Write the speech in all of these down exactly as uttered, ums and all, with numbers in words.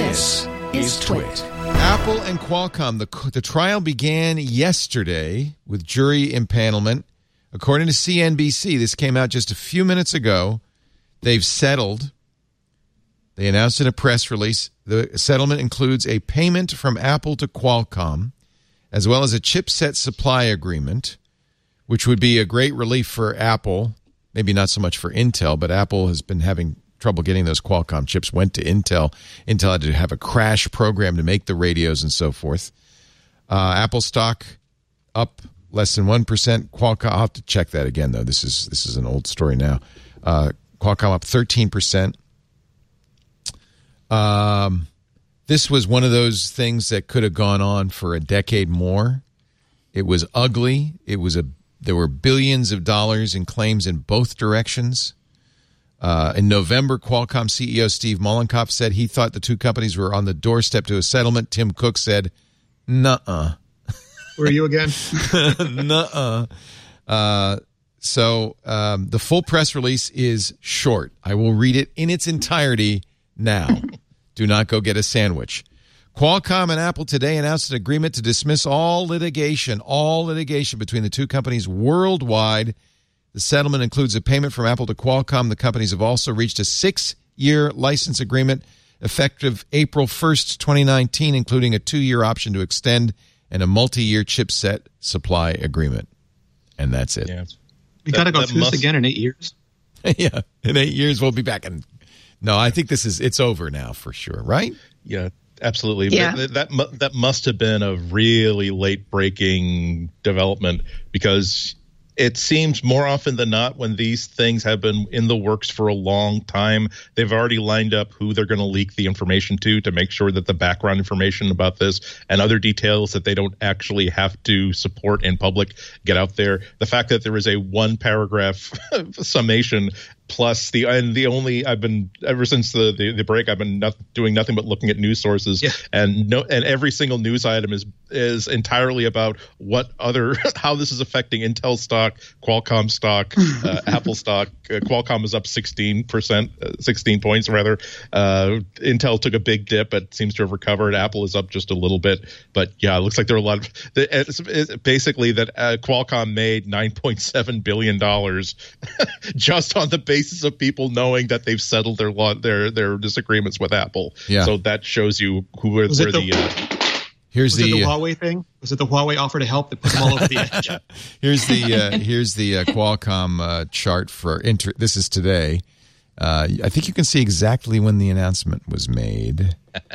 This is Twit. Apple and Qualcomm, the, the trial began yesterday with jury impanelment. According to C N B C, this came out just a few minutes ago. They've settled. They announced in a press release the settlement includes a payment from Apple to Qualcomm, as well as a chipset supply agreement, which would be a great relief for Apple. Maybe not so much for Intel, but Apple has been having trouble getting those Qualcomm chips, went to Intel. Intel had to have a crash program to make the radios and so forth. Uh, Apple stock up less than one percent. Qualcomm, I'll have to check that again, though. This is this is an old story now. Uh, Qualcomm up thirteen percent. Um, this was one of those things that could have gone on for a decade more. It was ugly. It was a there were billions of dollars in claims in both directions. Uh, in November, Qualcomm C E O Steve Mollenkopf said he thought the two companies were on the doorstep to a settlement. Tim Cook said, nuh-uh. Where are you again? nuh-uh. Uh, so um, the full press release is short. I will read it in its entirety now. Do not go get a sandwich. Qualcomm and Apple today announced an agreement to dismiss all litigation, all litigation between the two companies worldwide. The settlement includes a payment from Apple to Qualcomm. The companies have also reached a six-year license agreement effective April first, twenty nineteen, including a two-year option to extend and a multi-year chipset supply agreement. And that's it. Yeah. We got to go through must... this again in eight years? Yeah, in eight years we'll be back. In... No, I think this is it's over now for sure, right? Yeah, absolutely. Yeah. That, that, that must have been a really late-breaking development because it seems more often than not when these things have been in the works for a long time, they've already lined up who they're going to leak the information to to make sure that the background information about this and other details that they don't actually have to support in public get out there. The fact that there is a one paragraph summation plus the and the only I've been ever since the the, the break I've been not, doing nothing but looking at news sources yeah. and no and every single news item is is entirely about what other how this is affecting Intel stock, Qualcomm stock, uh, Apple stock. Uh, Qualcomm is up sixteen percent, uh, sixteen points rather. Uh, Intel took a big dip but seems to have recovered. Apple is up just a little bit, but yeah, it looks like there are a lot of it's, it's basically that uh, Qualcomm made nine point seven billion dollars just on the basis of people knowing that they've settled their their their disagreements with Apple. Yeah. So that shows you who where, Was where it the, the uh, here's was the, it the uh, Huawei thing? Was it the Huawei offer to help that put them all over the edge? here's the uh, here's the uh, Qualcomm uh, chart for inter- this is today. Uh, I think you can see exactly when the announcement was made.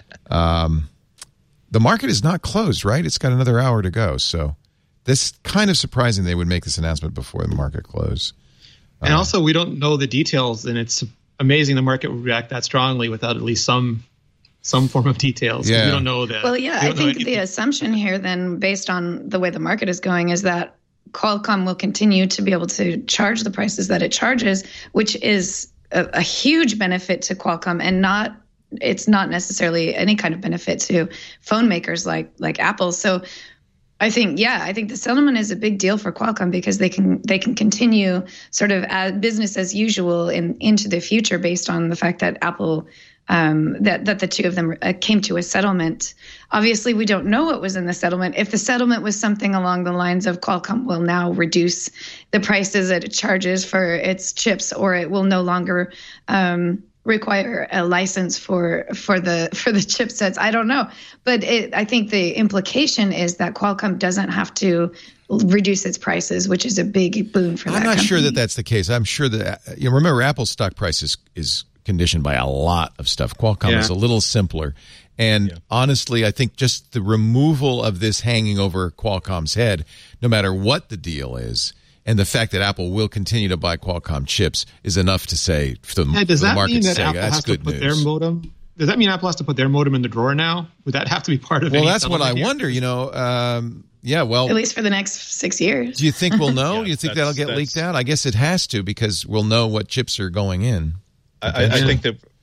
Um, the market is not closed, right? It's got another hour to go. So this kind of surprising they would make this announcement before the market closed. And also, we don't know the details, and it's amazing the market would react that strongly without at least some some form of details. Yeah. We don't know that. Well, yeah, I think the assumption here then, based on the way the market is going, is that Qualcomm will continue to be able to charge the prices that it charges, which is a, a huge benefit to Qualcomm, and not it's not necessarily any kind of benefit to phone makers like like Apple. So I think, yeah, I think the settlement is a big deal for Qualcomm because they can they can continue sort of as business as usual in into the future based on the fact that Apple um, that that the two of them uh, came to a settlement. Obviously, we don't know what was in the settlement. If the settlement was something along the lines of Qualcomm will now reduce the prices that it charges for its chips, or it will no longer um, require a license for for the for the chipsets. I don't know, but it, I think the implication is that Qualcomm doesn't have to reduce its prices, which is a big boon for that. I'm not company. sure that that's the case. I'm sure that you know, remember Apple's stock price is, is conditioned by a lot of stuff. Qualcomm yeah. is a little simpler, and yeah. honestly, I think just the removal of this hanging over Qualcomm's head, no matter what the deal is, and the fact that Apple will continue to buy Qualcomm chips is enough to say for the, yeah, does for the that market mean to that say Apple that's has good to put news. their modem? Does that mean Apple has to put their modem in the drawer now? Would that have to be part of? Well, any that's what I here? wonder. You know, um, yeah. Well, At least for the next six years. do you think we'll know? Yeah, do you think that's- that'll get that's- leaked out? I guess it has to because we'll know what chips are going in. I, I think that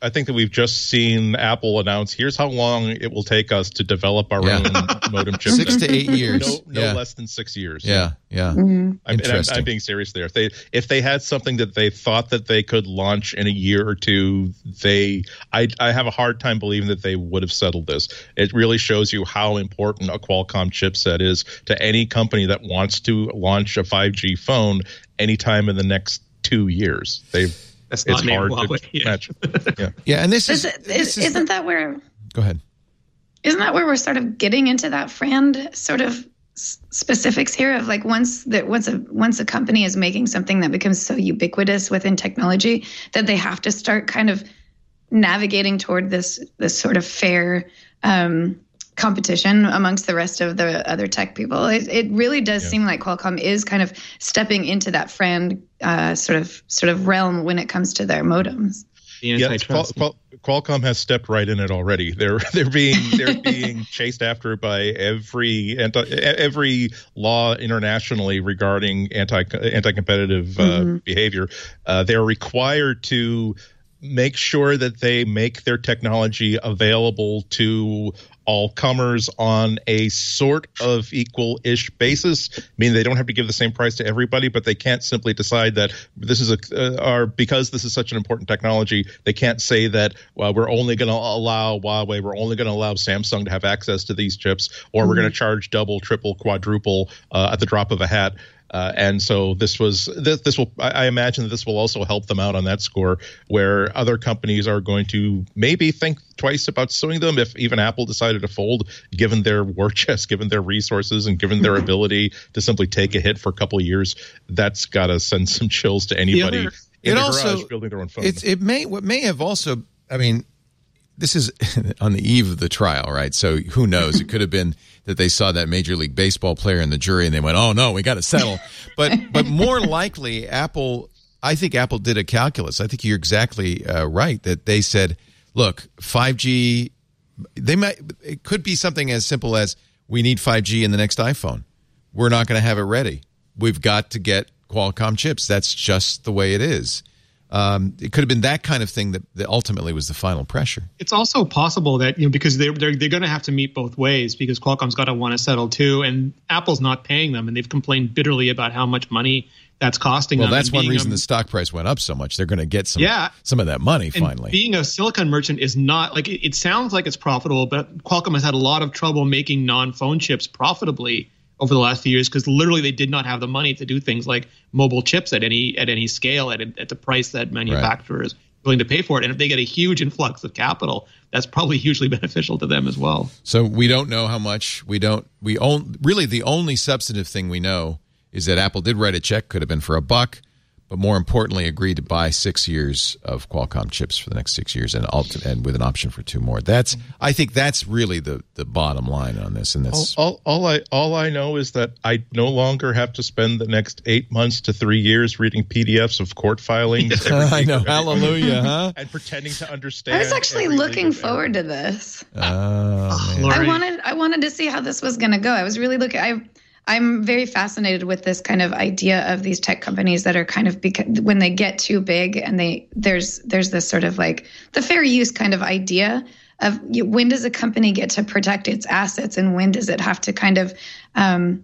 I think that we've just seen Apple announce, here's how long it will take us to develop our Yeah. own modem chip. Six to eight years. No, no Yeah. less than six years. Yeah, yeah. Mm-hmm. I'm, and I'm, Interesting. I'm being serious there. If they if they had something that they thought that they could launch in a year or two, they I I have a hard time believing that they would have settled this. It really shows you how important a Qualcomm chipset is to any company that wants to launch a five G phone anytime in the next two years. They've That's it's not named hard Huawei. to Yeah. match. Yeah. Yeah, and this is, Is it, this is, is isn't that where go ahead. isn't that where we're sort of getting into that friend sort of s- specifics here of like once that once a once a company is making something that becomes so ubiquitous within technology that they have to start kind of navigating toward this this sort of fair um, competition amongst the rest of the other tech people. It, it really does Yeah. seem like Qualcomm is kind of stepping into that friend uh, sort of sort of realm when it comes to their modems. The Yeah, antitrust. Qual- Qual- Qualcomm has stepped right in it already. They're they're being they're being chased after by every anti, every law internationally regarding anti anti competitive uh, Mm-hmm. behavior. Uh, they're required to make sure that they make their technology available to all comers on a sort of equal-ish basis. I mean, they don't have to give the same price to everybody, but they can't simply decide that this is a, uh, or because this is such an important technology, they can't say that, well, we're only going to allow Huawei, we're only going to allow Samsung to have access to these chips, or we're going to charge double, triple, quadruple uh, at the drop of a hat. Uh, and so this was this, this will I I imagine that this will also help them out on that score, where other companies are going to maybe think twice about suing them if even Apple decided to fold, given their war chest, given their resources, and given their ability to simply take a hit for a couple of years. That's got to send some chills to anybody other- in It the also- garage building their own phone. It's, it may what may have also. I mean, this is on the eve of the trial, right? So who knows? It could have been that they saw that Major League Baseball player in the jury and they went, "Oh no, we got to settle." But but more likely, Apple. I think Apple did a calculus. I think you're exactly uh, right that they said, "Look, five G. They might. It could be something as simple as we need five G in the next iPhone. We're not going to have it ready. We've got to get Qualcomm chips. That's just the way it is." Um, it could have been that kind of thing that, that ultimately was the final pressure. It's also possible that, you know, because they're they're, they're going to have to meet both ways, because Qualcomm's got to want to settle too, and Apple's not paying them, and they've complained bitterly about how much money that's costing Well, them. that's And one being reason a- the stock price went up so much. They're going to get some Yeah. some of that money and finally. being a silicon merchant is not like it, it sounds like it's profitable, but Qualcomm has had a lot of trouble making non-phone chips profitably over the last few years, because literally they did not have the money to do things like mobile chips at any at any scale at, at the price that manufacturers are willing to pay for it. And if they get a huge influx of capital, that's probably hugely beneficial to them as well. So we don't know how much. We don't. We own really the only substantive thing we know is that Apple did write a check, could have been for a buck, but more importantly, agreed to buy six years of Qualcomm chips for the next six years, and ulti- and with an option for two more. That's I think that's really the, the bottom line on this, and all, that's all, all I all I know is that I no longer have to spend the next eight months to three years reading P D Fs of court filings. every I week know. of every month, Hallelujah, huh? and pretending to understand. I was actually every looking legal term. forward to this. Oh, man. Lori, I wanted I wanted to see how this was going to go. I was really looking. I I'm very fascinated with this kind of idea of these tech companies that are kind of beca- when they get too big, and they there's there's this sort of like the fair use kind of idea of you, when does a company get to protect its assets, and when does it have to kind of um,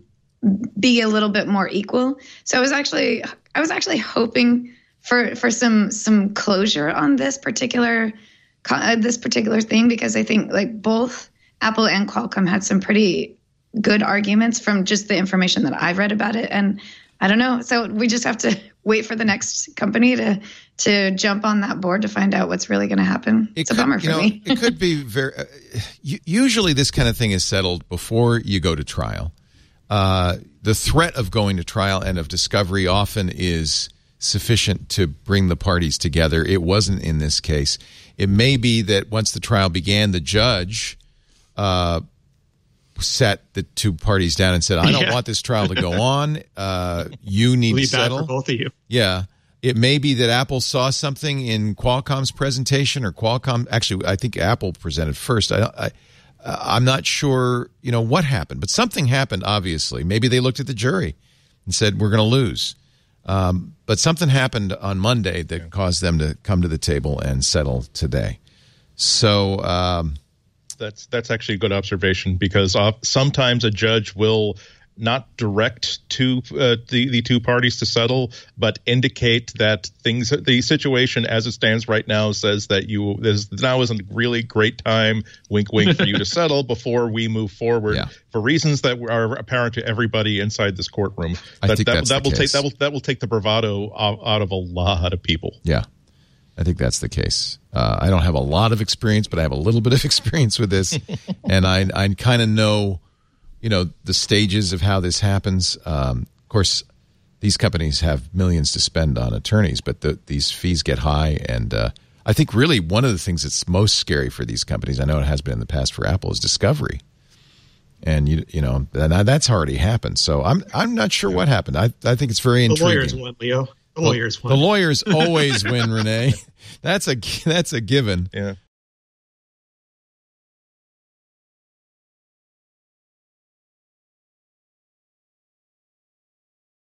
be a little bit more equal. So I was actually I was actually hoping for for some some closure on this particular uh, this particular thing, because I think like both Apple and Qualcomm had some pretty good arguments from just the information that I've read about it. And I don't know. So we just have to wait for the next company to to jump on that board to find out what's really going to happen. It It's could, a bummer for you know, me. It could be very. Uh, u- usually, this kind of thing is settled before you go to trial. Uh, the threat of going to trial and of discovery often is sufficient to bring the parties together. It wasn't in this case. It may be that once the trial began, the judge uh, sat the two parties down and said, "I don't Yeah. want this trial to go on. Uh, you need really to bad settle." for both of you. Yeah. It may be that Apple saw something in Qualcomm's presentation, or Qualcomm. Actually, I think Apple presented first. I, I, I'm not sure, you know, what happened, but something happened. Obviously, maybe they looked at the jury and said, "We're going to lose." Um, but something happened on Monday that yeah. caused them to come to the table and settle today. So um, that's that's actually a good observation, because uh, sometimes a judge will not direct to uh, the the two parties to settle, but indicate that things the situation as it stands right now says that you this now isn't a really great time, wink wink, for you to settle before we move forward yeah. for reasons that are apparent to everybody inside this courtroom. I that, think that, that's that the will case. take that will that will take the bravado out, out of a lot of people. Yeah. I think that's the case. Uh, I don't have a lot of experience, but I have a little bit of experience with this, and I I kind of know, you know, the stages of how this happens. Um, of course, these companies have millions to spend on attorneys, but the, these fees get high, and uh, I think really one of the things that's most scary for these companies, I know it has been in the past for Apple, is discovery, and you you know and that's already happened. So I'm I'm not sure what happened. I I think it's very intriguing. The lawyers won, Leo. The lawyers won. The lawyers always win, Renee. That's a that's a given. Yeah.